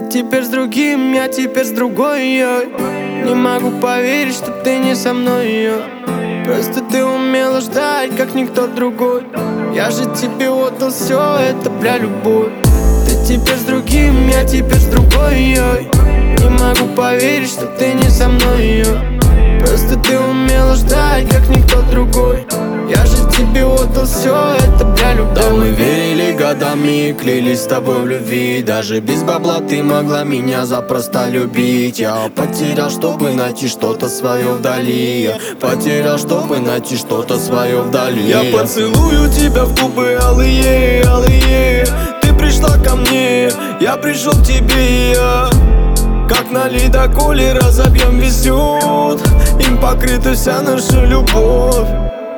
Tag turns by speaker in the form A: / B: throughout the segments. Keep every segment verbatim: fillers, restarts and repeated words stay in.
A: теперь с другим, я теперь с другой, йой. Не могу поверить, что ты не со мной, йой. Просто ты умела ждать, как никто другой. Я же тебе отдал все это, бля, любовь. Ты теперь с другим, я теперь с другой, йой. Не могу поверить, что ты не со мной, йой. Просто ты умела ждать, как никто другой. Я же тебе отдал все это, бля, любовь.
B: Да мы верили годами и клялись с тобой в любви. Даже без бабла ты могла меня запросто любить. Я потерял, чтобы найти что-то свое вдали. Я потерял, чтобы найти что-то свое вдали.
A: Я поцелую тебя в губы алые, алые. Ты пришла ко мне, я пришел к тебе, я как на ледоколе разобьем весь лед. Им покрыта вся наша любовь.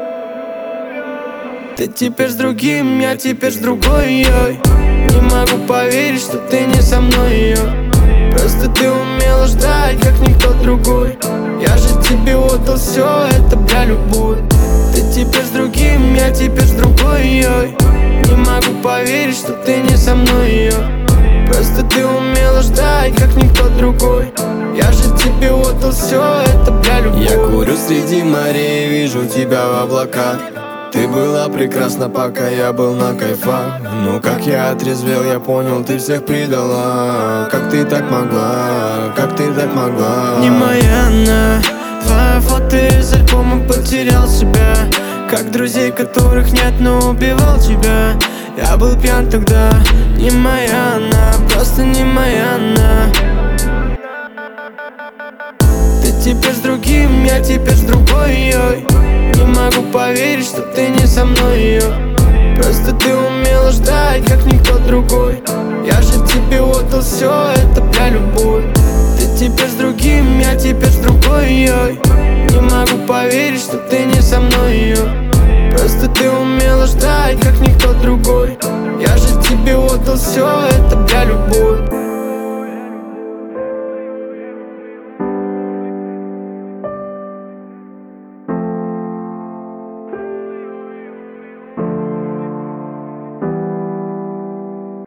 A: Ты теперь с другим, я теперь с другой, йой. Не могу поверить, что ты не со мной, йой. Просто ты умела ждать, как никто другой. Я же тебе отдал все это, бля, любовь. Ты теперь с другим, я теперь с другой, йой. Не могу поверить, что ты не со мной, йой. Просто ты умела ждать, как никто другой. Я же тебе отдал все это, бля, любовь.
B: Я курю среди морей, вижу тебя в облаках. Ты была прекрасна, пока я был на кайфах. Но как я отрезвел, я понял, ты всех предала. Как ты так могла, как ты так могла?
A: Не моя она, твоя фото из альбома, потерял себя. Как друзей, которых нет, но убивал тебя. Я был пьян тогда, не моя она, просто не моя она. Ты теперь с другим, я теперь с другой, йой. Не могу поверить, что ты не со мной, йой. Просто ты умела ждать, как никто другой. Я же тебе отдал все это, бля, любовь. Ты теперь с другим, я теперь с другой, йой. Не могу поверить, что ты не со мной, йой. Просто ты умела ждать, как никто другой. Я же тебе отдал все это, бля, любовь.